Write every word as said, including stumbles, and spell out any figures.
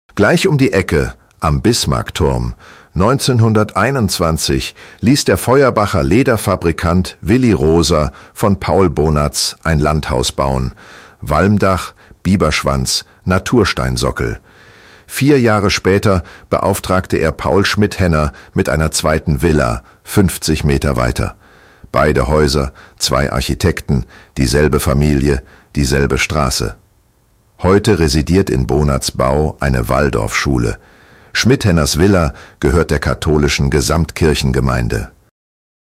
Gleich um die Ecke, am Bismarckturm, neunzehnhunderteinundzwanzig, ließ der Feuerbacher Lederfabrikant Willi Roser von Paul Bonatz ein Landhaus bauen. Walmdach, Biberschwanz, Natursteinsockel. Vier Jahre später beauftragte er Paul Schmidt-Henner mit einer zweiten Villa, fünfzig Meter weiter. Beide Häuser, zwei Architekten, dieselbe Familie, dieselbe Straße. Heute residiert in Bonatz' Bau eine Waldorfschule. Schmidt-Henners Villa gehört der katholischen Gesamtkirchengemeinde.